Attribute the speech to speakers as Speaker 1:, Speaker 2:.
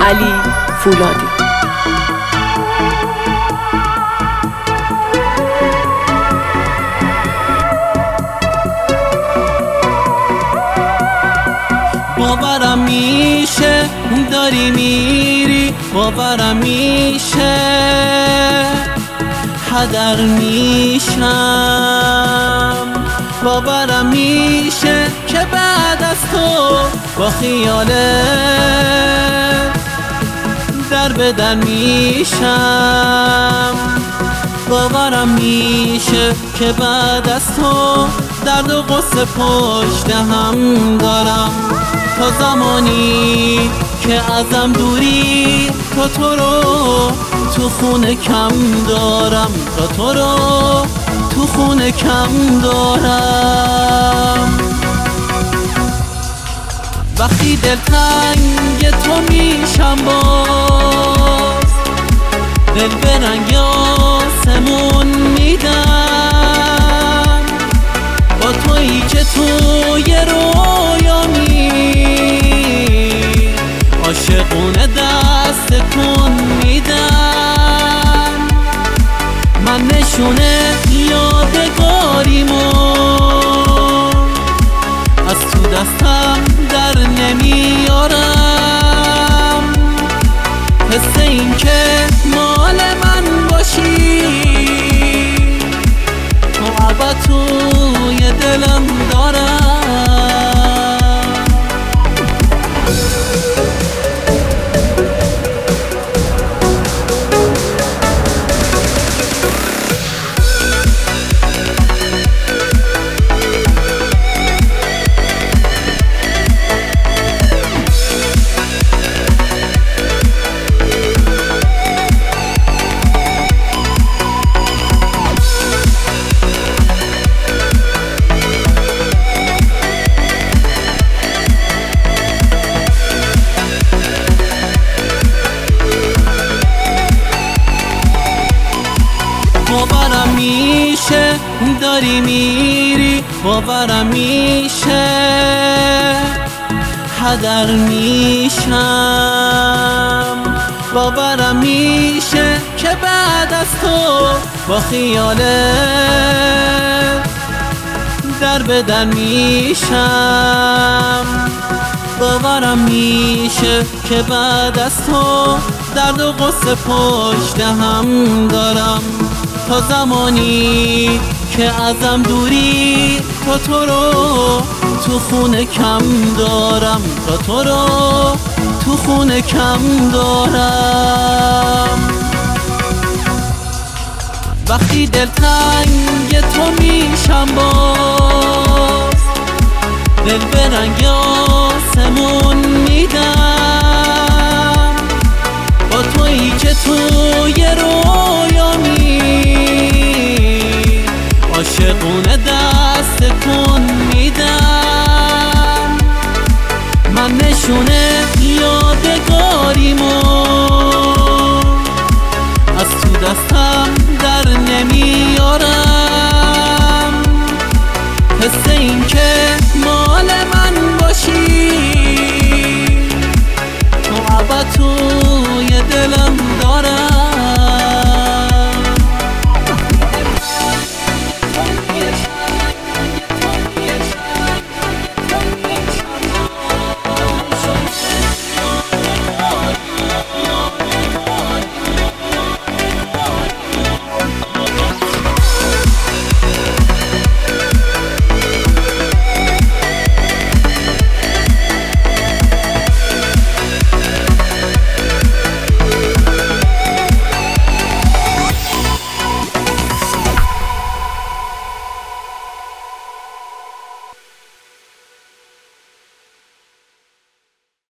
Speaker 1: علی فولادی.
Speaker 2: باورم میشه داری میری، باورم میشه هدر میشم، باورم میشه که بعد از تو با خیاله در بدر میشم، باورم میشه که بعد از تو درد و غصه پشت هم دارم. تا زمانی که ازم دوری، تو رو تو خونه کم دارم، تو رو تو خونه کم دارم. وقتی دلتنگ تو میشم باز، دل به رنگ آسمون میدم، با تویی که توی رویامی عاشقونه دست کن میدم. من نشونه یادگاریمو از تو دستم در نمیارم، حس این که مال من باشی تو ابد توی دلم دارم. باورم میشه داری میری، باورم میشه هدر میشم، باورم میشه که بعد از تو با خیاله در بدر میشم، باورم میشه که بعد از تو درد و غصه پشت هم دارم. تا زمانی که ازم دوری، تو رو تو خونه کم دارم، تو رو تو خونه کم دارم. وقتی دلتنگ تو میشم باز، دل به رنگ آسمون میدم، با تویی که توی رویامی عاشقونه دست کن میدم. من نشونه یادگاریمو از تو دستم در نمیارم، حس این که